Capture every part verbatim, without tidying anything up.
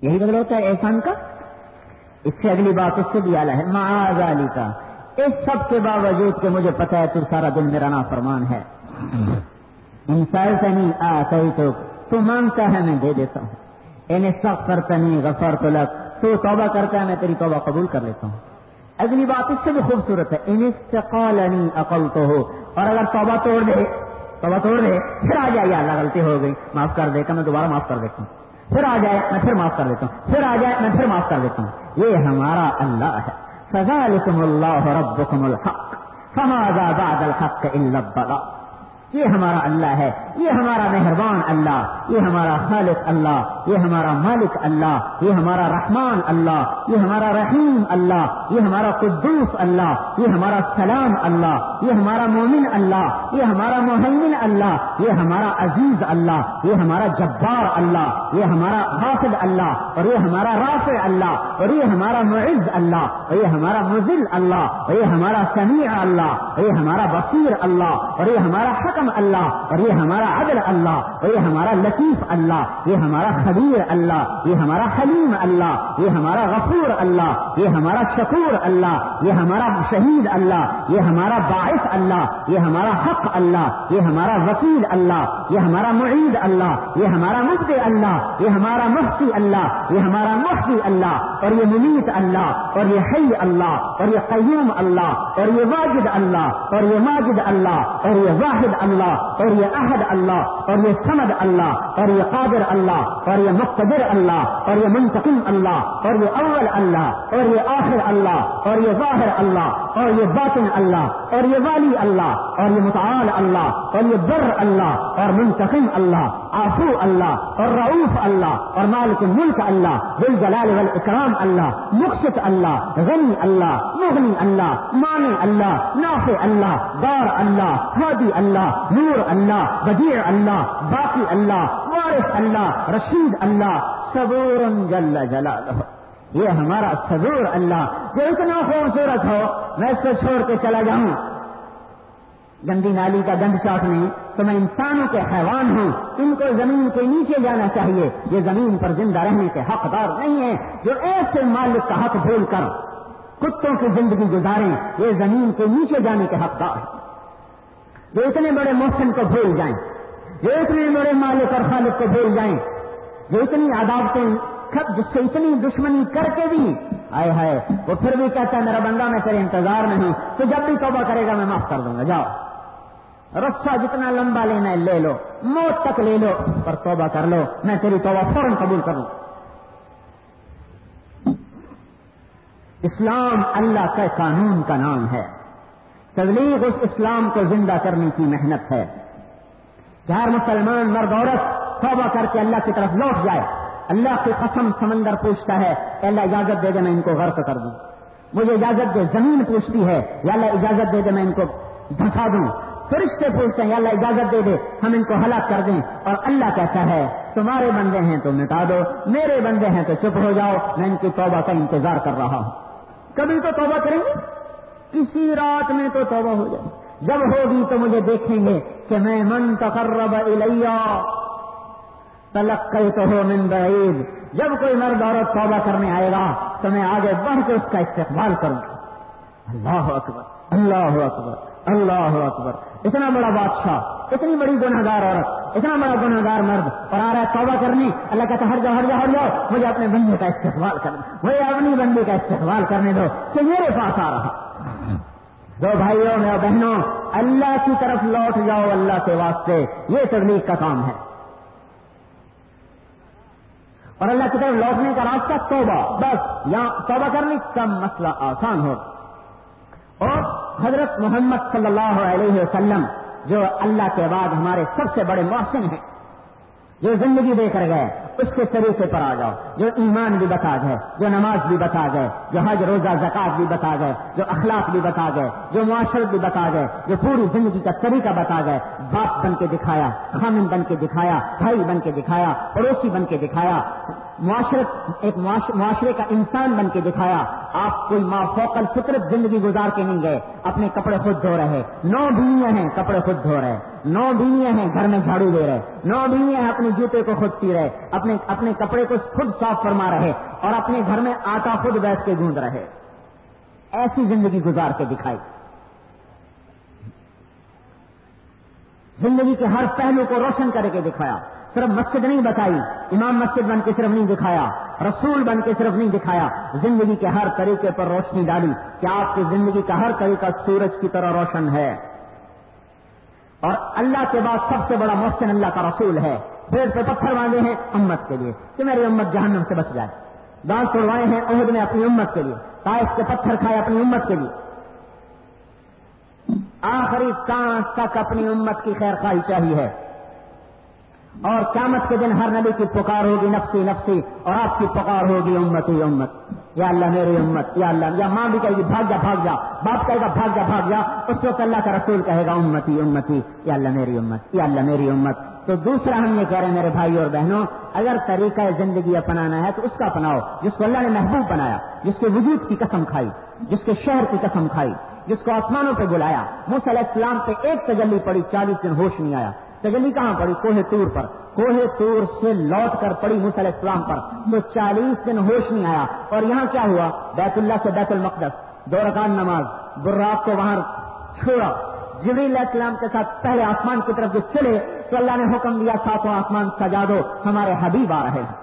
یہی بدل ہوتا ہے احسان کا. اس سے اگلی بات اس سے بھی اعلیٰ ہے, معاذ ذالک, اس سب کے باوجود کہ مجھے پتا ہے تو سارا دن میرا نافرمان ہے. ان سألتنی آتیتک, تو مانگتا ہے میں دے دیتا ہوں. ان استغفرتنی غفرت لک, تو توبہ کرتا ہے میں تیری توبہ قبول کر لیتا ہوں. اگلی بات اس سے بھی خوبصورت ہے, ان استقالنی اقلتہ, اور اگر توبہ توڑ دے توبہ توڑ دے پھر آ جائے, یا اللہ غلطی ہو گئی معاف کر دے, کہ میں دوبارہ معاف کر دیتا ہوں. پھر آ جائے میں پھر معاف کر دیتا ہوں, پھر آ جائے میں پھر معاف کر دیتا ہوں. یہ ہمارا اللہ ہے. فذلکم اللہ ربکم الحق فماذا بعد الحق الا الضلال. یہ ہمارا اللہ ہے, یہ ہمارا مہربان اللہ, یہ ہمارا خالق اللہ, یہ ہمارا مالک اللہ, یہ ہمارا رحمان اللہ, یہ ہمارا رحیم اللہ, یہ ہمارا قدوس اللہ, یہ ہمارا سلام اللہ, یہ ہمارا مومن اللہ, یہ ہمارا مہیمن اللہ, یہ ہمارا عزیز اللہ, یہ ہمارا جبار اللہ, یہ ہمارا غافل اللہ, اور یہ ہمارا رافع اللہ, اور یہ ہمارا معز اللہ, اور یہ ہمارا مذل اللہ, اور یہ ہمارا سمیع اللہ, اور یہ ہمارا بصیر اللہ, اور یہ ہمارا حکم اللہ, اور یہ ہمارا عدل اللہ, اور یہ ہمارا لطیف اللہ, یہ ہمارا خبیر اللہ, یہ ہمارا حلیم اللہ, یہ ہمارا غفور اللہ, یہ ہمارا شکور اللہ, یہ ہمارا شہید اللہ, یہ ہمارا باعث اللہ, یہ ہمارا حق اللہ, یہ ہمارا وکیل اللہ, یہ ہمارا معید اللہ, یہ ہمارا مبدع اللہ, یہ ہمارا محصی اللہ, یہ ہمارا محصی اللہ, اور یہ ممیت اللہ, اور یہ حی اللہ, اور یہ قیوم اللہ, اور یہ واجد اللہ, اور یہ ماجد اللہ, اور یہ واحد اللہ, اور یہ احد اللہ, اور یہ صمد اللہ, اور یہ قادر اللہ, اور یہ مقتدر اللہ, اور یہ منتقم اللہ, اور یہ اول اللہ, اور یہ آخر اللہ, اور یہ ظاہر اللہ, اور یہ باطن اللہ, اور یہ والی اللہ, اور یہ متعال اللہ, اور یہ بر اللہ, اور منتقم اللہ, عفو اللہ, اور رؤوف اللہ, اور مالک الملک اللہ, ذو الجلال والاکرام اللہ, مقسط اللہ, غنی اللہ, مغنی اللہ, مانع اللہ, نافع اللہ, دار اللہ, ہادی اللہ, نور اللہ, بدیع اللہ, باقی اللہ, وارث اللہ, رشید اللہ, صبور جل جلالہ. یہ ہمارا صبور اللہ جو اتنا خوبصورت ہو, میں اس کو چھوڑ کے چلا جاؤں گندی نالی کا گند چاٹنے, تو میں انسانوں کے حیوان ہوں, ان کو زمین کے نیچے جانا چاہیے. یہ زمین پر زندہ رہنے کے حقدار نہیں ہیں جو ایسے مالک کا حق بھول کر کتوں کی زندگی گزاریں. یہ زمین کے نیچے جانے کے حقدار ہیں جو اتنے بڑے محسن کو بھول جائیں, جو اتنے بڑے مالک اور خالق کو بھول جائیں, جو اتنی عداوتیں جس سے اتنی دشمنی کر کے بھی آئے ہائے وہ پھر بھی کہتا ہے میرا بندہ میں تیرے انتظار میں ہوں, تو جب بھی توبہ کرے گا میں معاف کر دوں گا. جاؤ رسہ جتنا لمبا لینا ہے لے لو, موت تک لے لو, پر توبہ کر لو, میں تیری توبہ فوراً قبول کروں. اسلام اللہ کے قانون کا نام ہے. تبلیغ اس اسلام کو زندہ کرنے کی محنت ہے کہ ہر مسلمان مرد عورت توبہ کر کے اللہ کی طرف لوٹ جائے. اللہ کی قسم سمندر پوچھتا ہے کہ اللہ اجازت دے دے میں ان کو غرق کر دوں, مجھے اجازت دے. زمین پوچھتی ہے یا اللہ اجازت دے دے میں ان کو دھسا دوں. فرشتے پوچھتے ہیں یا اللہ اجازت دے دے ہم ان کو ہلاک کر دیں. اور اللہ کہتا ہے تمہارے بندے ہیں تو مٹا دو, میرے بندے ہیں تو چپ ہو جاؤ, میں ان کی توبہ کا انتظار کر رہا ہوں. کبھی تو توبہ کریں گے, کسی رات میں تو توبہ ہو جائے. جب ہوگی تو مجھے دیکھیں گے کہ میں من تقرب الیہ تلقیتہ من بعید. جب کوئی مرد عورت توبہ کرنے آئے گا تو میں آگے بڑھ کے اس کا استقبال کروں گا. اللہ اکبر, اللہ اکبر, اللہ اکبر. اتنا بڑا بادشاہ, اتنی بڑی گنہگار عورت, اتنا بڑا گنہگار مرد, اور آ رہا ہے توبہ کرنے. اللہ کہتا ہے ہٹ جاؤ ہٹ جاؤ ہٹ جاؤ, مجھے اپنے بندے کا استقبال کرنا, مجھے اپنی بندے کا استقبال کرنے دو کہ میرے پاس آ رہا. دو بھائیوں میں بہنوں, اللہ کی طرف لوٹ جاؤ اللہ کے واسطے, یہ تبلیغ کا کام ہے. اور اللہ کی طرف لوٹنے کا راستہ توبہ, بس یہاں توبہ کرنے کا مسئلہ آسان ہو. اور حضرت محمد صلی اللہ علیہ وسلم جو اللہ کے بعد ہمارے سب سے بڑے محسن ہیں, جو زندگی دے کر گئے, اس کے طریقے پر آ جاؤ. جو ایمان بھی بتا گئے, جو نماز بھی بتا گئے, جو حج روزہ زکات بھی بتا گئے, جو اخلاق بھی بتا گئے, جو معاشرت بھی بتا گئے, جو پوری زندگی کا طریقہ بتا گئے. باپ بن کے دکھایا, خامن بن کے دکھایا, بھائی بن کے دکھایا, پڑوسی بن کے دکھایا, معاشرت ایک معاشرے کا انسان بن کے دکھایا. آپ کوئی مافوق الفطرت زندگی گزار کے نہیں گئے. اپنے کپڑے خود دھو رہے, نو بیویاں ہیں کپڑے خود دھو رہے, نو بیویاں ہیں گھر میں جھاڑو دے رہے, نو بیویاں ہیں اپنے جوتے کو خود سی رہے, اپنے اپنے کپڑے کو خود صاف فرما رہے اور اپنے گھر میں آٹا خود بیٹھ کے گوندھ رہے. ایسی زندگی گزار کے دکھائی. زندگی کے ہر پہلو کو روشن کر کے دکھایا. صرف مسجد نہیں بتائی, امام مسجد بن کے صرف نہیں دکھایا, رسول بن کے صرف نہیں دکھایا, زندگی کے ہر طریقے پر روشنی ڈالی کہ آپ کی زندگی کا ہر طریقہ سورج کی طرح روشن ہے. اور اللہ کے بعد سب سے بڑا محسن اللہ کا رسول ہے. پیڑ پہ پتھر باندھے ہیں امت کے لیے کہ میری امت جہنم سے بچ جائے. دانت توڑوائے ہیں عہد میں اپنی امت کے لیے. طائف کے پتھر کھائے اپنی امت کے لیے. آخری سانس تک اپنی امت کی خیر خواہی چاہیے ہے. اور قیامت کے دن ہر نبی کی پکار ہوگی نفسی نفسی, اور آپ کی پکار ہوگی امتی امت. یا اللہ میری امت, یا اللہ. یا ماں بھی کہے گی بھاگ جا بھاگ جا, باپ کہے گا بھاگ جا بھاگ جا. اس وقت اللہ کا رسول کہے گا امتی امتی, یا اللہ میری امت, یا اللہ میری امت. تو دوسرا ہم یہ کہہ رہے ہیں میرے بھائی اور بہنوں, اگر طریقہ زندگی اپنانا ہے تو اس کا اپناؤ جس کو اللہ نے محبوب بنایا, جس کے وجود کی قسم کھائی, جس کے شہر کی قسم کھائی, جس کو آسمانوں پہ بلایا. موسیٰ علیہ السلام پہ ایک تجلی پڑی, چالیس دن ہوش نہیں آیا. تجلی کہاں پڑی؟ کوہ طور پر. کوہ طور سے لوٹ کر پڑی موسیٰ علیہ السلام پر, تو چالیس دن ہوش نہیں آیا. اور یہاں کیا ہوا؟ بیت اللہ سے بیت المقدس دو رکعت نماز, براق کو وہاں چھوڑا. جبریل علیہ السلام کے ساتھ پہلے آسمان کی طرف جو چلے تو اللہ نے حکم دیا ساتوں آسمان سجا دو, ہمارے حبیب آ رہے ہیں.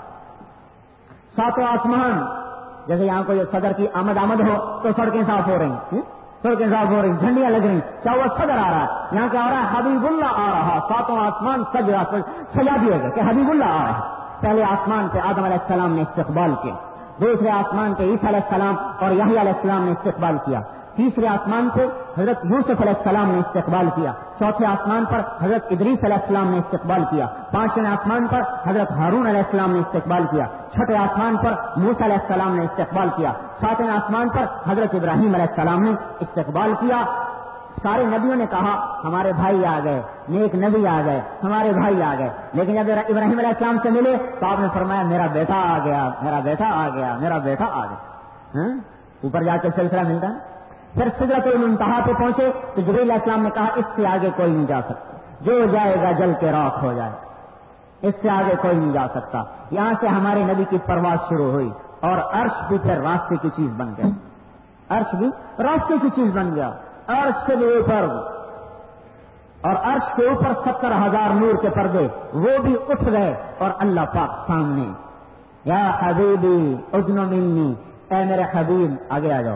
ساتوں آسمان, جیسے یہاں کوئی صدر کی آمد آمد ہو تو سڑکیں صاف ہو رہی ہیں, سڑکیں صاف ہو رہی, جھنڈیاں لگ رہی, کیا وہ صدر آ رہا ہے. یہاں کیا ہو رہا ہے؟ حبیب اللہ آ رہا. ساتوں آسمان سجا سجا دیے گئے کہ حبیب اللہ آ رہا ہے. پہلے آسمان پہ آدم علیہ السلام نے استقبال کیا, دوسرے آسمان پہ عیسیٰ علیہ السلام اور یحییٰ علیہ السلام نے استقبال کیا, تیسرے آسمان پہ حضرت یوسف علیہ السلام نے استقبال کیا, چوتھے آسمان پر حضرت ادریس علیہ السلام نے استقبال کیا, پانچویں آسمان پر حضرت ہارون علیہ السلام نے استقبال کیا, چھٹے آسمان پر موسیٰ علیہ السلام نے استقبال کیا, ساتویں آسمان پر حضرت ابراہیم علیہ السلام نے استقبال کیا. سارے نبیوں نے کہا ہمارے بھائی آ گئے, نیک نبی آ گئے, ہمارے بھائی آ گئے. لیکن جب ابراہیم علیہ السلام سے ملے تو آپ نے فرمایا میرا بیٹا آ گیا, میرا بیٹا آ گیا, میرا بیٹا آ گیا. اوپر جا کے سلسلہ ملتا ہے. پھر سدرۃ المنتہا پہ پہنچے تو جبریل علیہ السلام نے کہا اس سے آگے کوئی نہیں جا سکتا, جو جائے گا جل کے راکھ ہو جائے, اس سے آگے کوئی نہیں جا سکتا. یہاں سے ہمارے نبی کی پرواز شروع ہوئی اور عرش بھی پھر راستے کی چیز بن گیا. عرش بھی راستے کی چیز بن گیا. عرش سے بھی اوپر, اور عرش کے اوپر ستر ہزار نور کے پردے وہ بھی اٹھ گئے اور اللہ پاک سامنے. یا حبیبی اذن منی, اے میرے حبیب آگے آ جاؤ.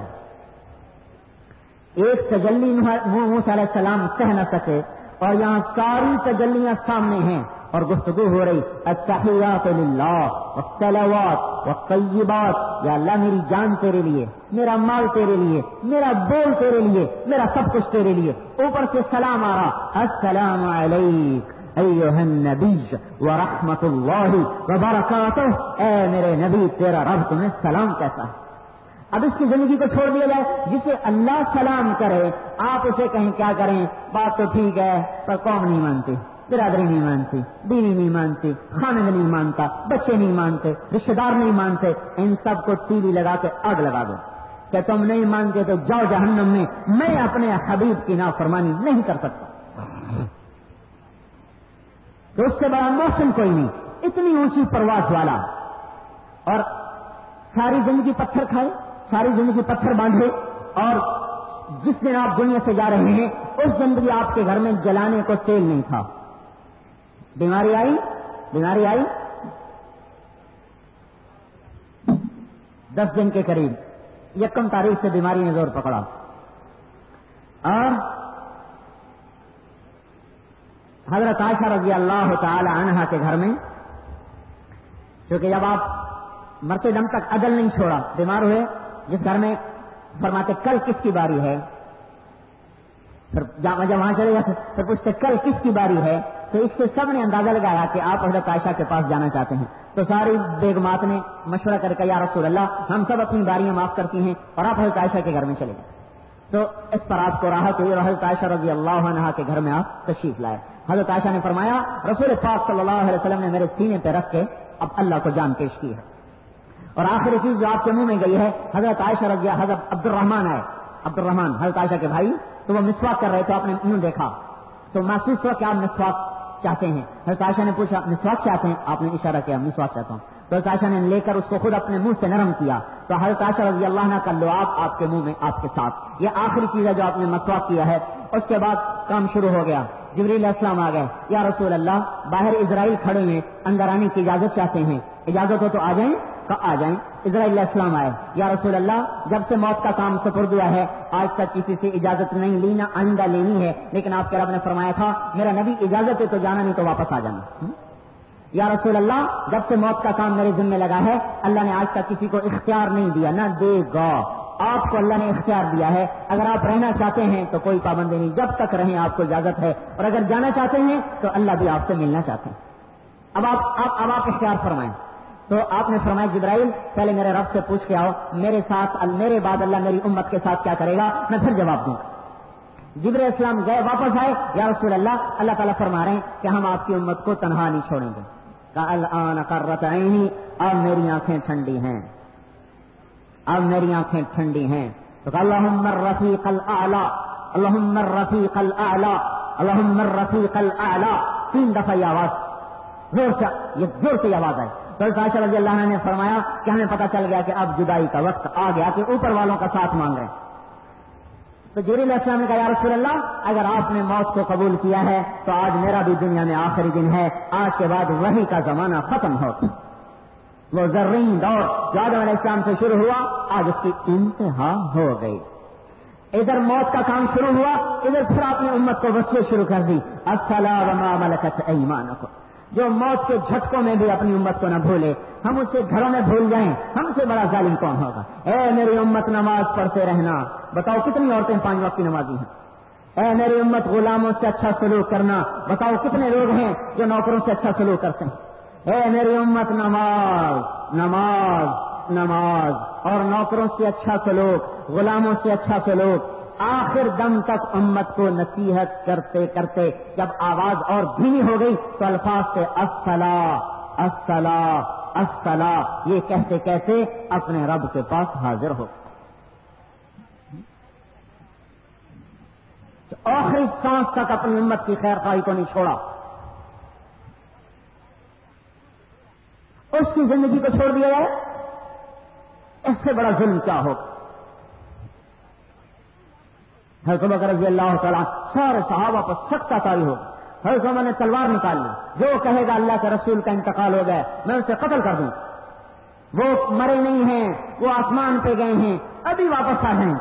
ایک تجلی موسیٰ علیہ السلام سہ نہ سکے اور یہاں ساری تجلیاں سامنے ہیں اور گفتگو ہو رہی. التحیات للہ والصلوات والطیبات, یا اللہ میری جان تیرے لیے, میرا مال تیرے لیے, میرا بول تیرے لیے, میرا سب کچھ تیرے لیے. اوپر سے سلام آ رہا, السلام علیک ایھا النبی ورحمۃ اللہ وبرکاتہ, اے میرے نبی تیرا رب تمہیں سلام کہتا ہے. اب اس کی زندگی کو چھوڑ دیا جائے, جسے اللہ سلام کرے آپ اسے کہیں کیا کریں, بات تو ٹھیک ہے پر قوم نہیں مانتی, برادری نہیں مانتی, بیوی نہیں مانتی, خامد نہیں مانتا, بچے نہیں مانتے, رشتہ دار نہیں مانتے. ان سب کو ٹی وی لگا کے آگ لگا دو کہ تم نہیں مانتے تو جاؤ جہنم میں, میں اپنے حبیب کی نافرمانی نہیں کر سکتا. تو اس سے بڑا موسم کوئی نہیں, اتنی اونچی پرواز والا. اور ساری زندگی پتھر کھائے, ساری زندگی پتھر باندھے, اور جس دن آپ دنیا سے جا رہے ہیں اس زندگی آپ کے گھر میں جلانے کو تیل نہیں تھا. بیماری آئی, بیماری آئی دس دن کے قریب, یکم تاریخ سے بیماری نے زور پکڑا. اور حضرت عائشہ رضی اللہ تعالی عنہا کے گھر میں, کیونکہ جب آپ مرتے دم تک عدل نہیں چھوڑا, بیمار ہوئے, جس گھر میں فرماتے کل کس کی باری ہے, پھر جب وہاں چلے جاتے پھر پوچھتے کل کس کی باری ہے, تو اس سے سب نے اندازہ لگایا کہ آپ حضرت عائشہ کے پاس جانا چاہتے ہیں. تو ساری بیگمات نے مشورہ کر کے یا رسول اللہ ہم سب اپنی باریاں معاف کرتی ہیں اور آپ حضرت عائشہ کے گھر میں چلے گئے. تو اس پر آپ کو راحت ہوئی اور حضرت عائشہ رضی اللہ عنہا کے گھر میں آپ تشریف لائے. حضرت عائشہ نے فرمایا رسول پاک صلی اللہ علیہ وسلم نے میرے سینے پہ رکھ کے اب اللہ کو جان پیش کی ہے. اور آخری چیز جو آپ کے منہ میں گئی ہے, حضرت عائشہ رضی حضرت عبد الرحمان آئے, عبد الرحمان حضرت عائشہ کے بھائی, تو وہ مسواک کر رہے تھے, آپ نے منہ دیکھا تو محسوس ہوا کہ آپ مسواک چاہتے ہیں. حضرت عائشہ نے پوچھا مسواک چاہتے ہیں, آپ نے اشارہ کیا مسواک چاہتا ہوں. تو حضرت عائشہ نے لے کر اس کو خود اپنے منہ سے نرم کیا تو حضرت عائشہ رضی اللہ عنہ کا لعاب آپ کے منہ میں آپ کے ساتھ. یہ آخری چیز ہے جو آپ نے مسواک کیا ہے. اس کے بعد کام شروع ہو گیا. جبریل علیہ السلام آ گئے. یا رسول اللہ باہر اسرائیل کھڑے ہیں, اندر آنے کی اجازت چاہتے ہیں, اجازت ہو تو آ جائیں. کہ آ جائیں. اسرائیل علیہ السلام آئے. یا رسول اللہ جب سے موت کا کام سپرد ہوا ہے آج تک کسی سے اجازت نہیں لی نہ آئندہ لینی ہے, لیکن آپ کے رب نے فرمایا تھا میرا نبی اجازت ہے تو جانا نہیں تو واپس آ جانا. یا رسول اللہ جب سے موت کا کام میرے ذمہ لگا ہے اللہ نے آج تک کسی کو اختیار نہیں دیا, نہ دے گا. آپ کو اللہ نے اختیار دیا ہے. اگر آپ رہنا چاہتے ہیں تو کوئی پابندی نہیں, جب تک رہیں آپ کو اجازت ہے, اور اگر جانا چاہتے ہیں تو اللہ بھی آپ سے ملنا چاہتے ہیں. اب آپ آپ اب آپ اختیار فرمائیں. تو آپ نے فرمایا جبرائیل پہلے میرے رب سے پوچھ کے آؤ میرے ساتھ میرے بعد اللہ میری امت کے ساتھ کیا کرے گا, میں پھر جواب دوں. جبرائیل اسلام گئے واپس آئے. یا رسول اللہ اللہ تعالیٰ فرما رہے ہیں کہ ہم آپ کی امت کو تنہا نہیں چھوڑیں گے. الآن قرۃ عینی, اب میری آنکھیں ٹھنڈی ہیں, اب میری آنکھیں ٹھنڈی ہیں. تو اللہم الرفیق الاعلی, اللہم الرفیق الاعلی, اللہم الرفیق الاعلی, تین دفعہ یہ آواز زور سے یہ زور سے آواز آئی. تو عائشہ رضی اللہ عنہ نے فرمایا کہ ہمیں پتہ چل گیا کہ اب جدائی کا وقت آ گیا کہ اوپر والوں کا ساتھ مانگ رہے ہیں. تو جبریل علیہ السلام نے کہا یا رسول اللہ اگر آپ نے موت کو قبول کیا ہے تو آج میرا بھی دنیا میں آخری دن ہے, آج کے بعد وحی کا زمانہ ختم ہوتا. وہ زرین دور جو آدم علیہ السلام سے شروع ہوا آج اس کی انتہا ہو گئی. ادھر موت کا کام شروع ہوا, ادھر پھر آپ نے امت کو وصیت شروع کر دی الصلاۃ وما ملکت ایمانکم, جو موت کے جھٹکوں میں بھی اپنی امت کو نہ بھولے. ہم اسے گھروں میں بھول جائیں, ہم سے بڑا ظالم کون ہوگا. اے میری امت نماز پڑھتے رہنا. بتاؤ کتنی عورتیں پانچ وقت کی نمازی ہیں. اے میری امت غلاموں سے اچھا سلوک کرنا. بتاؤ کتنے لوگ ہیں جو نوکروں سے اچھا سلوک کرتے ہیں. اے میری امت نماز نماز نماز اور نوکروں سے اچھا سلوک, غلاموں سے اچھا سلوک. آخر دم تک امت کو نصیحت کرتے کرتے جب آواز اور دھیمی ہو گئی تو الفاظ سے الصلاۃ الصلاۃ الصلاۃ یہ کہتے کہتے اپنے رب کے پاس حاضر ہو. تو آخری سانس تک اپنی امت کی خیر خواہی کو نہیں چھوڑا. اس کی زندگی کو چھوڑ دیا ہے. اس سے بڑا ظلم کیا ہوگا. حضرت ابوبکر رضی اللہ تعالیٰ سارے صحابہ پر سخت تاری ہو. حضرت عمر نے تلوار نکال لی, جو کہے گا اللہ کے رسول کا انتقال ہو گیا میں اسے قتل کر دوں. وہ مرے نہیں ہیں, وہ آسمان پہ گئے ہیں, ابھی واپس آ جائیں.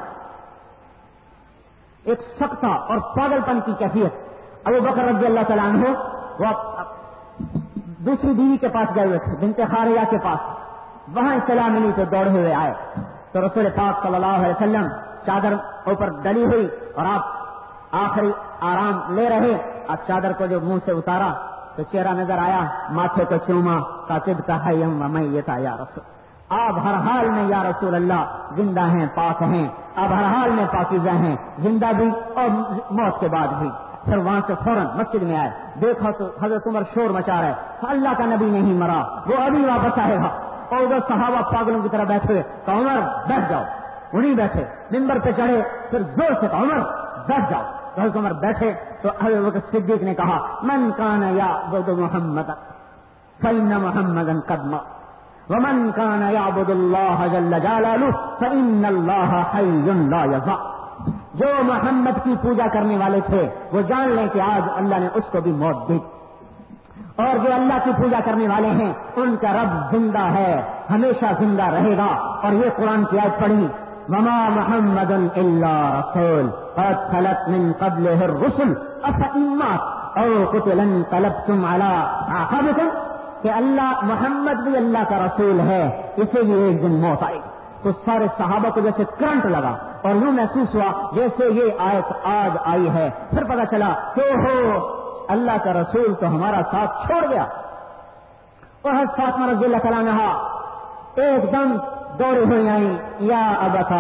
ایک سختہ اور پاگل پن کی کیفیت. ابوبکر رضی اللہ تعالیٰ عنہ وہ دوسری بیوی کے پاس گئے ہوئے تھے, بنت خاریہ کے پاس. وہاں اطلاع ملی تو دوڑے ہوئے آئے. تو رسول پاک صلی اللہ علیہ وسلم چادر اوپر ڈلی ہوئی اور آپ آخری آرام لے رہے. اب چادر کو جو منہ سے اتارا تو چہرہ نظر آیا, ماتھے کو چوما, کاتب کا حیم و میتا یا رسول. آپ ہر حال میں یا رسول اللہ زندہ ہیں, پاک ہیں. آپ ہر حال میں پاکیزہ ہیں, زندہ بھی اور موت کے بعد بھی. پھر وہاں سے فوراً مسجد میں آئے, دیکھا تو حضرت عمر شور مچا رہے, اللہ کا نبی نہیں مرا, وہ ابھی واپس آئے گا. اور ادھر صحابہ پاگلوں کی طرح بیٹھے. کہ عمر بیٹھ جاؤ. انہیں بیٹھے, ممبر پہ چڑھے, پھر زور سے کہا عمر بیٹھ جاؤ. حضرت عمر بیٹھے تو حضرت صدیق نے کہا من کان یعبد محمدا فإن محمدا قد مات ومن کان یعبد اللہ جل جلالہ فإن اللہ حی لا یضع. جو محمد کی پوجا کرنے والے تھے وہ جان لیں کہ آج اللہ نے اس کو بھی موت دی, اور جو اللہ کی پوجا کرنے والے ہیں ان کا رب زندہ ہے, ہمیشہ زندہ رہے گا. اور یہ قرآن کی آیت پڑھی وما محمد الا رسول قد خلت من قبله الرسل افإن مات او قتل انقلبتم على اعقابكم, کہ اللہ محمد بھی اللہ کا رسول ہے, اسے بھی ایک دن موت آئے گی. تو سارے صحابہ کو جیسے کرنٹ لگا اور یوں محسوس ہوا جیسے یہ آیت آج آئی ہے. پھر پتا چلا کہ ہو اللہ کا رسول تو ہمارا ساتھ چھوڑ گیا. اور حضرت فاطمہ رضی اللہ تعالیٰ عنہا ایک دم دوڑی ہوئی آئی, یا ابتا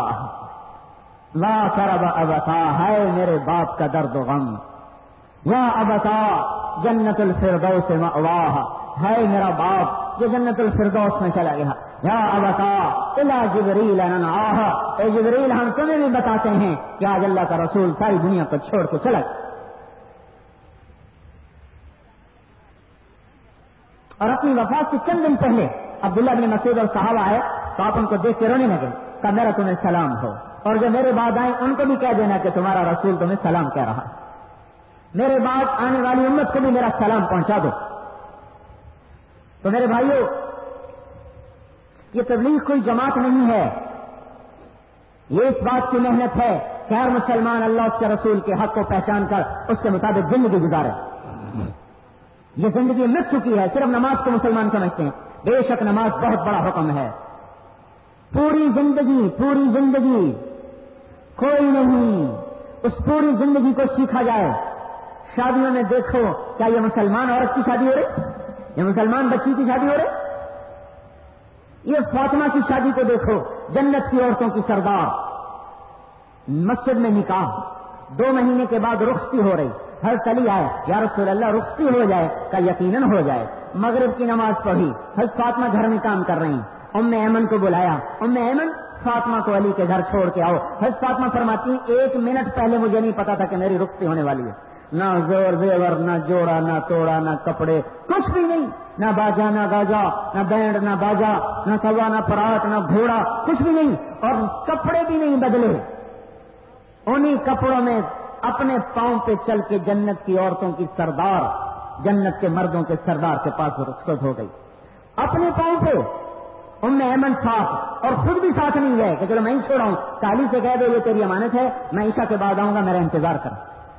لا کرب ابتا, ہے میرے باپ کا درد و غم. یا ابتا جنت الفردوس مأواہ, ہے میرا باپ جو جنت الفردوس میں چلا گیا. یا ابتا الی جبریل ننعاہ, اے جبریل ہم تمہیں بھی بتاتے ہیں کہ آج اللہ کا رسول ساری دنیا کو چھوڑ کے چلا گیا. اور اپنی وفات سے چند دن پہلے عبداللہ بن مسعود اور صحابہ آئے تو آپ ان کو دیکھ کے رونے لگے. کہا میرا تمہیں سلام ہو, اور جو میرے بعد آئے ان کو بھی کہہ دینا کہ تمہارا رسول تمہیں سلام کہہ رہا ہے. میرے بعد آنے والی امت کو بھی میرا سلام پہنچا دو. تو میرے بھائیوں, یہ تبلیغ کوئی جماعت نہیں ہے, یہ اس بات کی محنت ہے کہ ہر مسلمان اللہ اس کے رسول کے حق کو پہچان کر اس کے مطابق زندگی گزارے. یہ زندگی مٹ چکی ہے, صرف نماز کو مسلمان سمجھتے ہیں. بے شک نماز بہت بڑا حکم ہے. پوری زندگی پوری زندگی کوئی نہیں, اس پوری زندگی کو سیکھا جائے. شادیوں میں دیکھو, کیا یہ مسلمان عورت کی شادی ہو رہی, یہ مسلمان بچی کی شادی ہو رہی؟ یہ فاطمہ کی شادی کو دیکھو, جنت کی عورتوں کی سردار. مسجد میں نکاح, دو مہینے کے بعد رخصتی ہو رہی. ہر تلی آئے یا رسول اللہ رخصتی ہو جائے, کا یقیناً ہو جائے. مغرب کی نماز پڑھی, حضرت فاطمہ گھر میں کام کر رہی. ام ایمن کو بلایا, ام ایمن فاطمہ کو علی کے گھر چھوڑ کے آؤ. حضرت فاطمہ فرماتی ایک منٹ پہلے مجھے نہیں پتا تھا کہ میری رخصتی ہونے والی ہے. نہ زور زیور, نہ جوڑا, نہ توڑا, نہ کپڑے, کچھ بھی نہیں. نہ باجا نہ گاجا, نہ بینڈ نہ باجا, نہ سوا نہ پرات, نہ گھوڑا, کچھ بھی نہیں. اور کپڑے بھی نہیں بدلے. انہی کپڑوں میں اپنے پاؤں پہ چل کے جنت کی عورتوں کی سردار, جنت کے مردوں کے سردار کے پاس رخصت ہو گئی. اپنے پاؤں پہ ام ایمن ساتھ, اور خود بھی ساتھ نہیں گئے کہ چلو میں ہی چھوڑا ہوں. کالی سے کہہ دو یہ تیری امانت ہے, میں عشاء کے بعد آؤں گا, میرا انتظار کر.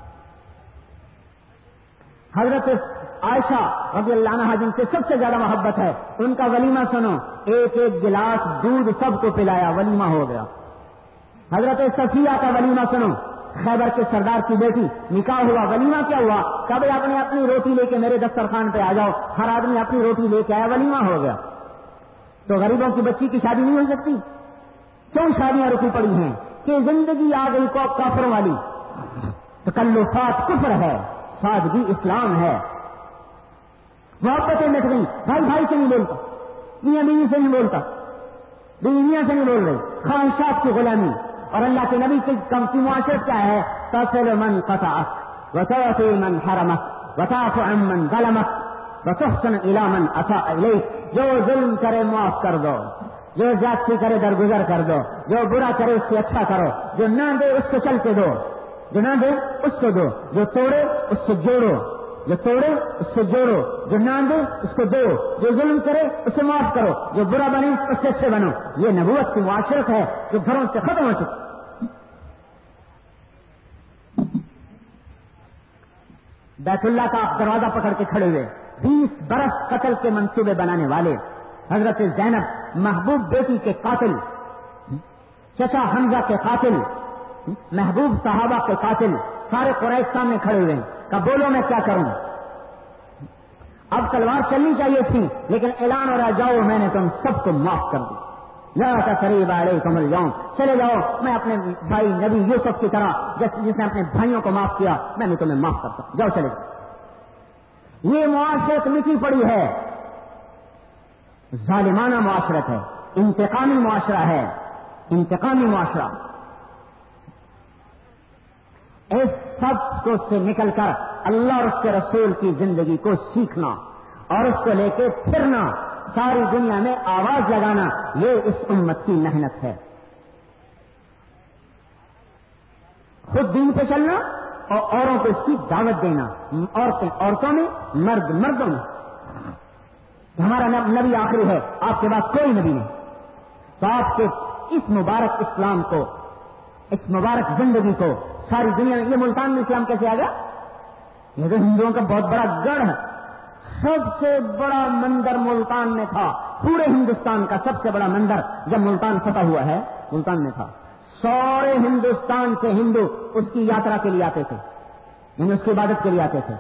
حضرت عائشہ رضی اللہ عنہا جن سے سب سے زیادہ محبت ہے, ان کا ولیمہ سنو. ایک ایک گلاس دودھ سب کو پلایا, ولیمہ ہو گیا. حضرت صفیہ کا ولیمہ سنو, خیبر کے سردار کی بیٹی, نکاح ہوا, ولیمہ کیا ہوا؟ کبھی آپ نے اپنی روٹی لے کے میرے دسترخوان پہ آ جاؤ. ہر آدمی اپنی روٹی لے کے آیا, ولیمہ ہو گیا. تو غریبوں کی بچی کی شادی نہیں ہو سکتی؟ کیوں شادیاں رکی پڑی ہیں؟ کہ زندگی آ گئی کو کافروں والی. تکلفات کفر ہے, سادگی اسلام ہے. محبتیں مٹ گئی, بھائی بھائی سے نہیں بولتا, میاں بیوی سے نہیں بولتا, بیوی میاں سے نہیں بول رہی, خواہشات کی غلامی. اور اللہ کے نبی کی کم کی معاشرت کیا ہے؟ تصل من قطعك وتعطي من حرمك وتعفو عن من ظلمك وتحسن الى من اساء اليك. جو ظلم کرے معاف کر دو, جو زیادتی کرے درگزر کر دو, جو برا کرے اس سے اچھا کرو, جو نہ دے اس کو چل کے دو, جو نہ دے اس کو دو, جو توڑے اس سے جوڑو, جو توڑے اس سے جوڑو, جو نہ دے اس کو دو, جو ظلم کرے اسے معاف کرو, جو برا بنے اس سے اچھے بنو. یہ نبوت کی معاشرت ہے جو گھروں سے ختم ہو چکی. بیت اللہ کا دروازہ پکڑ کے کھڑے ہوئے, بیس برس قتل کے منصوبے بنانے والے, حضرت زینب محبوب بیٹی کے قاتل, چچا حمزہ کے قاتل, محبوب صحابہ کے قاتل, سارے قریش سامنے کھڑے ہوئے ہیں. کہ بولو میں کیا کروں؟ اب تلوار چلنی چاہیے تھی, لیکن اعلان ہو رہا جاؤ میں نے تم سب کو معاف کر دی. لا تثریب علیکم اليوم, چلے جاؤ, میں اپنے بھائی نبی یوسف کی طرح جس, جس نے اپنے بھائیوں کو معاف کیا, میں نے تمہیں معاف کرتا ہوں, جاؤ چلے جاؤ. یہ معاشرت مٹی پڑی ہے, ظالمانہ معاشرت ہے, انتقامی معاشرہ ہے, انتقامی معاشرہ. اس سب کو سے نکل کر اللہ اور اس کے رسول کی زندگی کو سیکھنا اور اس کو لے کے پھرنا, ساری دنیا میں آواز لگانا, یہ اس امت کی محنت ہے. خود دین پہ چلنا اور اوروں کو اس کی دعوت دینا, عورتیں عورتوں میں, مرد مردوں میں. ہمارا نبی آخری ہے, آپ کے پاس کوئی نبی نہیں, تو آپ کے اس مبارک اسلام کو, اس مبارک زندگی کو ساری دنیا میں, یہ ملتان میں اسلام کیسے آ گیا؟ یہ تو ہندوؤں کا بہت بڑا گڑھ ہے. سب سے بڑا مندر ملتان میں تھا, پورے ہندوستان کا سب سے بڑا مندر جب ملتان فتح ہوا ہے ملتان میں تھا. سارے ہندوستان سے ہندو اس کی یاترا کے لیے آتے تھے, یعنی اس کی عبادت کے لیے آتے تھے.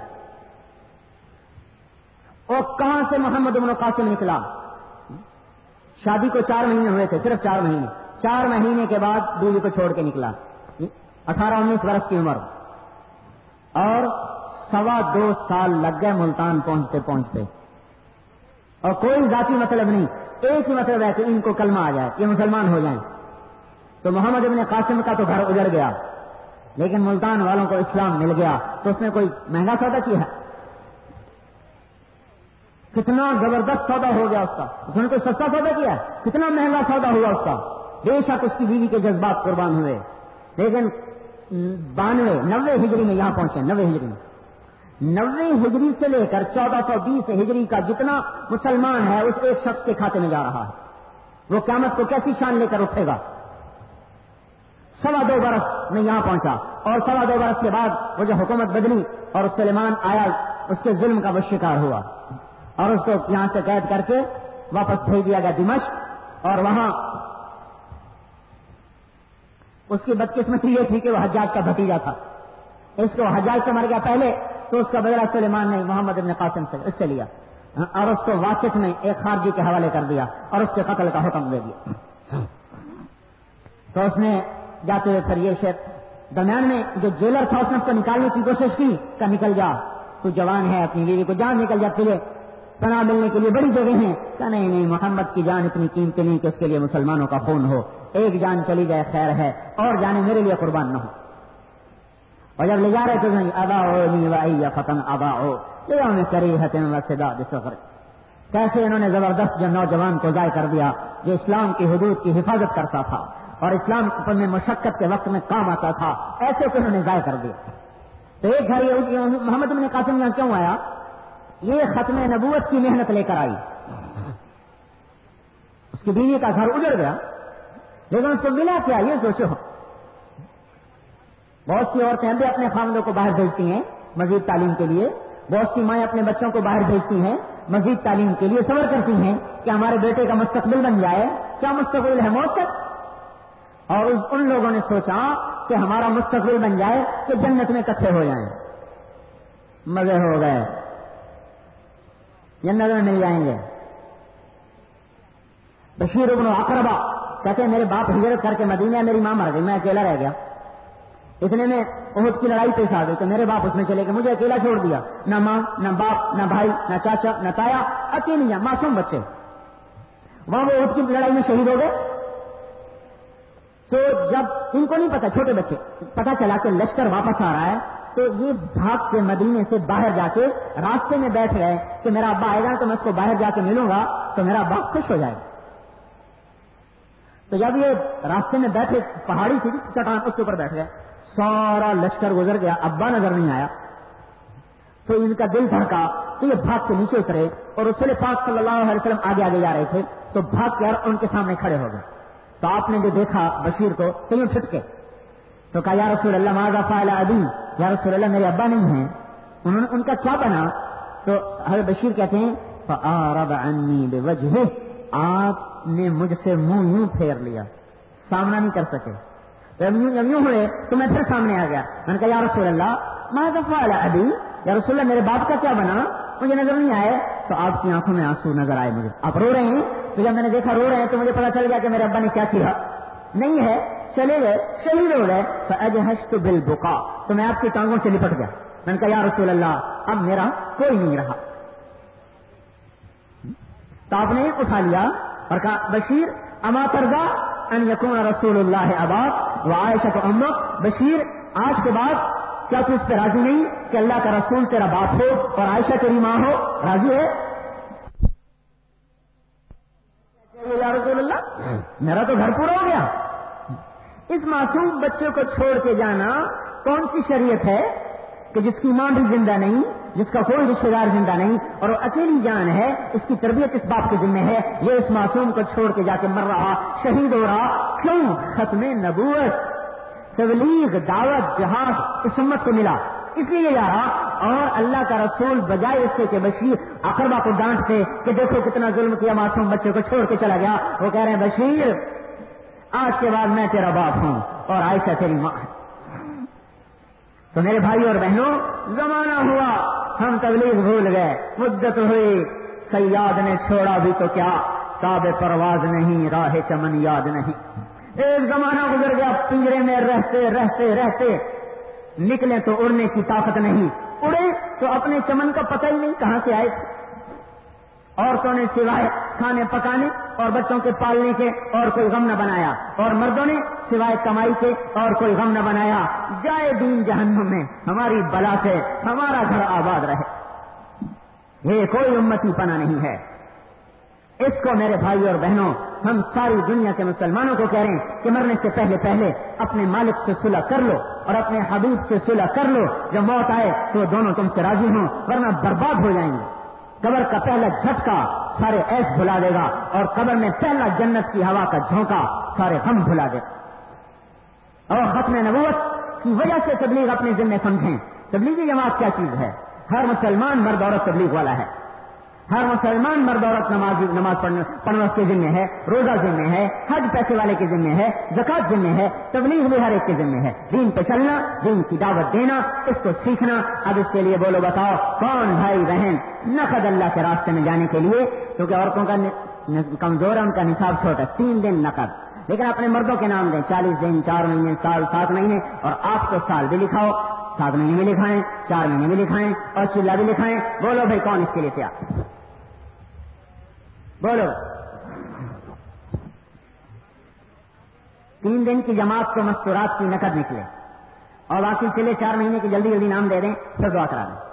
اور کہاں سے محمد بن قاسم نکلا؟ شادی کو چار مہینے ہوئے تھے, صرف چار مہینے. چار مہینے کے بعد بیوی کو چھوڑ کے نکلا, اٹھارہ انیس برس کی عمر, اور سوا دو سال لگ گئے ملتان پہنچتے پہنچتے. اور کوئی ذاتی مطلب نہیں, ایک ہی مطلب ہے کہ ان کو کلمہ آ جائے, یہ مسلمان ہو جائیں. تو محمد ابن قاسم کا تو گھر اجڑ گیا, لیکن ملتان والوں کو اسلام مل گیا, تو اس نے کوئی مہنگا سودا کیا ہے. کتنا زبردست سودا ہو گیا اس کا. اس نے کوئی سستا سودا کیا؟ کتنا مہنگا سودا ہوا اس کا. بے شک اس کی بیوی کے جذبات قربان ہوئے، لیکن بانوے نوے ہجری میں یہاں پہنچے. نوے ہجری میں نوے ہجری سے لے کر چودہ سو بیس ہجری کا جتنا مسلمان ہے اس ایک شخص کے کھاتے میں جا رہا ہے. وہ قیامت کو کیسی شان لے کر اٹھے گا. سوا دو برس میں یہاں پہنچا، اور سوا دو برس کے بعد وہ جو حکومت بدلی اور سلیمان آیا اس کے ظلم کا وہ شکار ہوا اور اس کو یہاں سے قید کر کے واپس بھیج دیا گیا دمشق. اور وہاں اس کی بدقسمتی یہ تھی کہ وہ حجاج کا بھتیجا تھا. اس کو حجاج سے مر گیا پہلے تو اس کا بدلہ سلیمان نے محمد ابن قاسم سے اس سے لیا اور اس کو واقف میں ایک خارجی کے حوالے کر دیا اور اس کے قتل کا حکم دے دیا. تو اس نے جاتے ہوئے پھر یہ شیخ درمیان میں جو جیلر تھا اس نے اس کو نکالنے کی کوشش کی کہ نکل جا، تو جوان ہے، اپنی بیوی کو جان نکل جاتی ہے، پناہ ملنے کے لیے بڑی جگہ ہیں. کہ نہیں نہیں محمد کی جان اتنی قیمتی نہیں کہ اس کے لیے مسلمانوں کا خون ہو. ایک جان چلی جائے خیر ہے، اور جانے میرے لیے قربان نہ ہو. اور جب لے جا رہے تھے ادا ہو فتن ادا ہو میں کری ہے کیسے انہوں نے زبردست جو نوجوان کو ضائع کر دیا جو اسلام کی حدود کی حفاظت کرتا تھا اور اسلام میں مشقت کے وقت میں کام آتا تھا، ایسے کو انہوں نے ضائع کر دیا. تو ایک گھر یہ محمد بن قاسم یہاں کیوں آیا؟ یہ ختم نبوت کی محنت لے کر آئی. اس کی بیوی کا گھر اجڑ گیا لیکن اس کو ملا کیا یہ سوچو. بہت سی عورتیں بھی اپنے خاندوں کو باہر بھیجتی ہیں مزید تعلیم کے لیے، بہت سی مائیں اپنے بچوں کو باہر بھیجتی ہیں مزید تعلیم کے لیے، صبر کرتی ہیں کہ ہمارے بیٹے کا مستقبل بن جائے. کیا مستقبل ہے؟ موت تک. اور ان لوگوں نے سوچا کہ ہمارا مستقبل بن جائے کہ جنت میں اکٹھے ہو جائیں. مزے ہو گئے، جنت میں مل جائیں گے. بشیر ابن اقربہ کہتے ہیں میرے باپ ہجرت کر کے مدینے، میری ماں مر گئی، میں اکیلا رہ گیا. اتنے میں احد کی لڑائی پیش آ گئی تو میرے باپ اس میں چلے گئے، مجھے اکیلا چھوڑ دیا. نہ ماں نہ باپ نہ بھائی نہ چاچا نہ تایا، اکیلی ہیں معصوم بچے. وہاں وہ احد کی لڑائی میں شہید ہو گئے. تو جب ان کو نہیں پتا، چھوٹے بچے، پتا چلا کہ لشکر واپس آ رہا ہے تو یہ بھاگ کے مدینے سے باہر جا کے راستے میں بیٹھ گئے کہ میرا ابا آئے گا تو میں اس کو باہر جا کے ملوں گا تو میرا ابا خوش ہو جائے گا. تو جب یہ راستے میں بیٹھے، پہاڑی تھی چٹان اس کے اوپر بیٹھ گئے، سارا لشکر گزر گیا، ابا نظر نہیں آیا. تو ان کا دل دھڑکا تو یہ بھاگ کے نیچے اترے اور رسول پاک صلی اللہ علیہ وسلم آگے آگے جا رہے تھے تو بھاگ کر ان کے سامنے کھڑے ہو گئے. تو آپ نے جو دیکھا بشیر کو تو یوں چھٹکے تو کہا یا رسول اللہ ماذا فعل ابی، یا رسول اللہ میرے ابا نہیں ہیں، انہوں نے ان کا کیا بنا؟ تو حضرت بشیر کہتے ہیں فأعرض عنی بوجہہ، آپ نے مجھ سے منہ یوں پھیر لیا، سامنا نہیں کر سکے. جب یوں ہوئے تو میں پھر سامنے آ گیا. میں نے کہا یا رسول اللہ ماذا فعل ابی، یا رسول اللہ میرے باپ کا کیا بنا؟ مجھے نظر نہیں آئے. تو آپ کی آنکھوں میں آنسو نظر آئے مجھے، آپ رو رہے ہیں. تو جب میں نے دیکھا رو رہے ہیں تو مجھے پتا چل گیا کہ میرے ابا نے کیا کیا. نہیں ہے، چلے گئے، شہید ہو گئے. فاجہشت بالبقاء، تو میں آپ کی ٹانگوں سے لپٹ گیا. میں نے کہا یا رسول اللہ اب میرا کوئی نہیں رہا. تو آپ نے اٹھا لیا اور کہا بشیر اما ترضا ان یکون رسول اللہ اباک وعائشہ امک، بشیر آج کے بعد کیا تو اس پہ راضی نہیں کہ اللہ کا رسول تیرا باپ ہو اور عائشہ تیری ماں ہو؟ راضی ہے؟ یا رسول اللہ میرا تو گھر پورا ہو گیا. اس معصوم بچے کو چھوڑ کے جانا کون سی شریعت ہے کہ جس کی ماں بھی زندہ نہیں، جس کا کوئی رشتے دار زندہ نہیں اور وہ اکیلی جان ہے، اس کی تربیت اس باپ کے ذمہ ہے. یہ اس معصوم کو چھوڑ کے جا کے مر رہا، شہید ہو رہا. کیوں؟ ختم نبوت، تبلیغ، دعوت، جہاد اس امت کو ملا، اس لیے جا رہا. اور اللہ کا رسول بجائے اس سے کہ بشیر اقربہ کو ڈانٹتے کہ دیکھو کتنا ظلم کیا، معصوم بچے کو چھوڑ کے چلا گیا، وہ کہہ رہے ہیں بشیر آج کے بعد میں تیرا باپ ہوں اور عائشہ تیری ماں ہے. تو میرے بھائی اور بہنوں، زمانہ ہوا ہم تبلیغ بھول گئے، مدت ہوئی صیاد نے چھوڑا بھی تو کیا، تاب پرواز نہیں راہ چمن یاد نہیں. ایک زمانہ گزر گیا، پنجرے میں رہتے رہتے رہتے نکلے تو اڑنے کی طاقت نہیں، اڑے تو اپنے چمن کا پتہ ہی نہیں کہاں سے آئے تھے. عورتوں نے سوائے کھانے پکانے اور بچوں کے پالنے کے اور کوئی غم نہ بنایا، اور مردوں نے سوائے کمائی کے اور کوئی غم نہ بنایا. جائے دین جہنم میں، ہماری بلا سے ہمارا گھر آباد رہے. یہ کوئی امتی پناہ نہیں ہے. اس کو میرے بھائی اور بہنوں ہم ساری دنیا کے مسلمانوں کو کہہ رہے ہیں کہ مرنے سے پہلے پہلے اپنے مالک سے صلح کر لو اور اپنے حبیب سے صلح کر لو. جب موت آئے تو دونوں تم سے راضی ہوں, ورنہ برباد ہو جائیں گے. قبر کا پہلا جھٹکا سارے ایش بھلا دے گا, اور قبر میں پہلا جنت کی ہوا کا جھونکا سارے غم بھلا دے گا. اور ختم نبوت کی وجہ سے تبلیغ اپنے ذمہ سمجھیں. تبلیغی جماعت کیا چیز ہے؟ ہر مسلمان مرد عورت تبلیغ والا ہے. ہر مسلمان مرد عورت نماز نماز پڑھنے کے ذمہ ہے, روزہ ذمہ ہے, حج پیسے والے کے ذمہ ہے, زکات ذمہ ہے, تبلیغ بھی ہر ایک کے ذمہ ہے. دین پہ چلنا, دین کی دعوت دینا, اس کو سیکھنا. اب اس کے لیے بولو بتاؤ کون بھائی بہن نقد اللہ کے راستے میں جانے کے لیے, کیونکہ عورتوں کا کمزور ہے, ان کا نصاب چھوٹا, تین دن نقد, لیکن اپنے مردوں کے نام دیں چالیس دن, چار مہینے, سال, سات مہینے, اور آپ کو سال بھی لکھاؤ, سات مہینے بھی لکھائیں, چار مہینے بھی لکھائیں, اور چلا بھی لکھائیں. بولو بھائی کون اس کے لیے تیار؟ بولو. تین دن کی جماعت کو مستورات کی نقد نکلے, اور باقی چلے چار مہینے کی جلدی جلدی نام دے دیں, پھر دعا کرا دیں.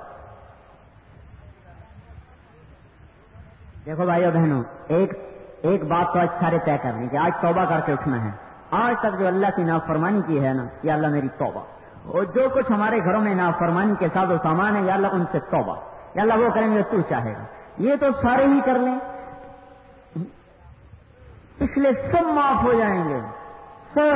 دیکھو بھائیو بہنوں, ایک ایک بات تو آج سارے طے کر لیں کہ آج توبہ کر کے اٹھنا ہے. آج تک جو اللہ کی نافرمانی کی ہے نا, یا اللہ میری توبہ. اور جو کچھ ہمارے گھروں میں نافرمانی کے ساتھ و سامان ہے, یا اللہ ان سے توبہ. یا اللہ وہ کریں گے تو چاہے گا. یہ تو سارے ہی کر لیں, پچھلے سب معاف ہو جائیں گے, سب.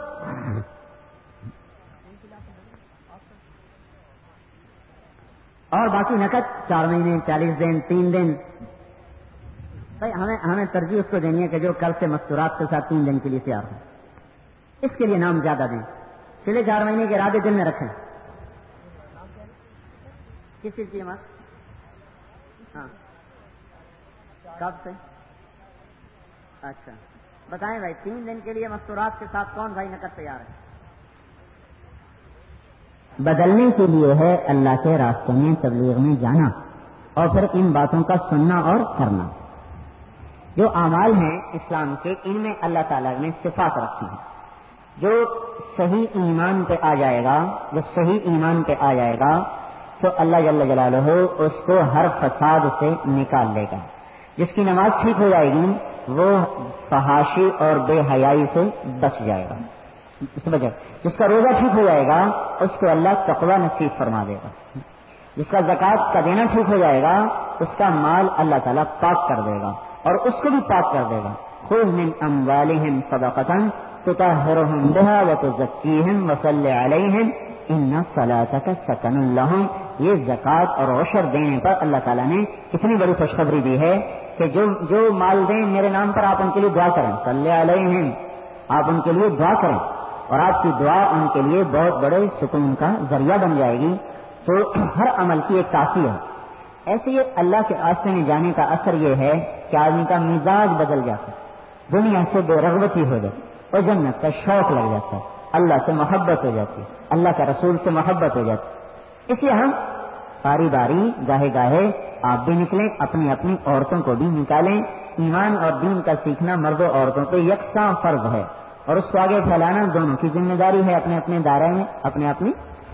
اور باقی نقد چار مہینے, چالیس دن, تین دن. بھائی ہمیں ہمیں ترجیح اس کو دینی ہے کہ جو کل سے مستورات کے ساتھ تین دن کے لیے تیار ہو. اس کے لیے نام زیادہ دیں. چلے چار مہینے کے ارادے دل میں رکھیں. کس چیز کی جماعت؟ ہاں, کب سے؟ اچھا بتائیں بھائی, تین دن کے لیے مستورات کے ساتھ کون بھائی نقد تیار ہے؟ بدلنے کے لیے ہے اللہ کے راستے میں تبلیغ میں جانا, اور پھر ان باتوں کا سننا اور کرنا. جو اعمال ہیں اسلام کے, ان میں اللہ تعالیٰ نے صفات رکھی ہیں. جو صحیح ایمان پہ آ جائے گا, جو صحیح ایمان پہ آ جائے گا تو اللہ جل جلالہ اس کو ہر فساد سے نکال لے گا. جس کی نماز ٹھیک ہو جائے گی وہ فحاشی اور بے حیائی سے بچ جائے گا, اس وجہ. جس کا روزہ ٹھیک ہو جائے گا اس کو اللہ تقویٰ نصیب فرما دے گا. جس کا زکوٰۃ کا دینا ٹھیک ہو جائے گا اس کا مال اللہ تعالیٰ پاک کر دے گا, اور اس کو بھی پاک کر دے گا. خذ من اموالہم صدقۃ تطہرہم بہا وتزکیہم وصلی علیہم ان صلاتک سکن لہم. یہ زکوٰۃ اور عشر دینے پر اللہ تعالیٰ نے اتنی بڑی خوشخبری دی ہے کہ جو جو مال دیں میرے نام پر آپ ان کے لیے دعا کریں, صلی علیہم, آپ ان کے لیے دعا کریں, اور آپ کی دعا ان کے لیے بہت بڑے سکون کا ذریعہ بن جائے گی. تو ہر عمل کی ایک کافی ہے. ایسے یہ اللہ کے راستے میں جانے کا اثر یہ ہے کہ آدمی کا مزاج بدل جاتا ہے, دنیا سے بے رغبتی ہو جاتی, اور جنت کا شوق لگ جاتا ہے, اللہ سے محبت ہو جاتی, اللہ کا رسول سے محبت ہو جاتی. اس لیے ہم باری باری گاہے گاہے آپ بھی نکلیں, اپنی اپنی عورتوں کو بھی نکالیں. ایمان اور دین کا سیکھنا مرد و عورتوں پہ یکساں فرض ہے, اور اس کو آگے پھیلانا دونوں کی ذمہ داری ہے, اپنے اپنے دائرے میں, اپنے اپنی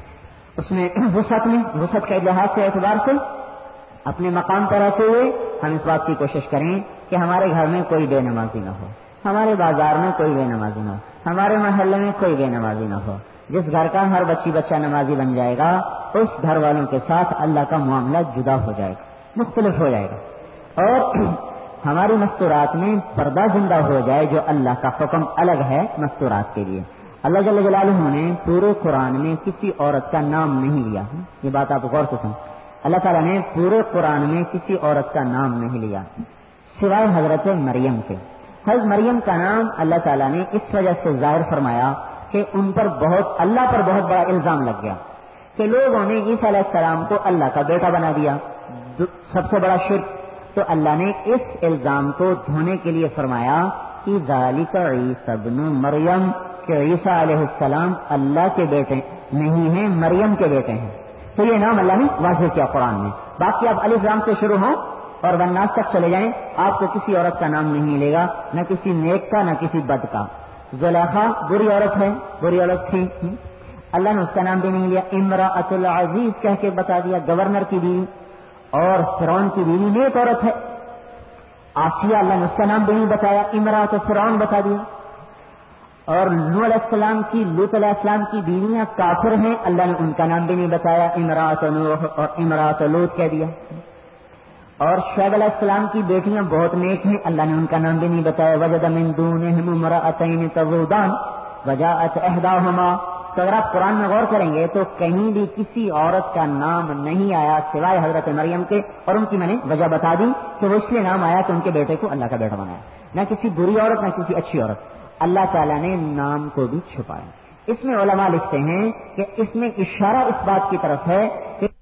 اس میں وسعت میں, وسعت کے لحاظ سے اعتبار سے اپنے مقام پر رہتے ہوئے ہم اس بات کی کوشش کریں کہ ہمارے گھر میں کوئی بے نمازی نہ ہو, ہمارے بازار میں کوئی بے نمازی نہ ہو, ہمارے محلے میں کوئی بے نمازی نہ ہو. جس گھر کا ہر بچی بچہ نمازی بن جائے گا اس گھر والوں کے ساتھ اللہ کا معاملہ جدا ہو جائے گا, مختلف ہو جائے گا. اور ہماری مستورات میں پردہ زندہ ہو جائے, جو اللہ کا حکم الگ ہے مستورات کے لیے. اللہ جل جلالہ نے پورے قرآن میں کسی عورت کا نام نہیں لیا, یہ بات آپ غور سے سنیں. اللہ تعالیٰ نے پورے قرآن میں کسی عورت کا نام نہیں لیا سوائے حضرت مریم کے. حضرت مریم کا نام اللہ تعالیٰ نے اس وجہ سے ظاہر فرمایا کہ ان پر بہت اللہ پر بہت بڑا الزام لگ گیا کہ لوگوں نے عیسیٰ علیہ السلام کو اللہ کا بیٹا بنا دیا, سب سے بڑا شرک. تو اللہ نے اس الزام کو دھونے کے لیے فرمایا کہ ذالک عیسی ابن مریم, کہ عیسیٰ علیہ السلام اللہ کے بیٹے نہیں ہیں, مریم کے بیٹے ہیں. تو یہ نام اللہ نے واضح کیا قرآن میں. باقی آپ الف لام سے شروع ہوں اور والناس تک چلے جائیں, آپ کو کسی عورت کا نام نہیں ملے گا, نہ کسی نیک کا نہ کسی بد کا. زلیخا بری عورت ہے, بری عورت تھی, اللہ نے اس کا نام بھی نہیں لیا. امراۃ العزیز کہہ کے بتا دیا, گورنر کی بیوی. اور فرعون کی بیوی نیک عورت ہے. آسیہ اللہ نے اس کا نام بھی نہیں بتایا, امراۃ فرعون بتا دیا. اور نوح علیہ السلام کی, لوط علیہ السلام کی بیویاں کافر ہیں, اللہ نے ان کا نام بھی نہیں بتایا, امراۃ نوح اور امراۃ لوط کہہ دیا. اور شعیب علیہ السلام کی بیٹیاں بہت نیک ہیں, اللہ نے ان کا نام بھی نہیں بتایا. وجد من دونہم امرأتین تذودان وجاءت احداہما. تو اگر آپ قرآن میں غور کریں گے تو کہیں بھی کسی عورت کا نام نہیں آیا سوائے حضرت مریم کے, اور ان کی میں نے وجہ بتا دی کہ وہ اس لیے نام آیا کہ ان کے بیٹے کو اللہ کا بیٹا بنایا. نہ کسی بری عورت نہ کسی اچھی عورت, اللہ تعالیٰ نے نام کو بھی چھپایا. اس میں علماء لکھتے ہیں کہ اس میں اشارہ اس بات کی طرف ہے کہ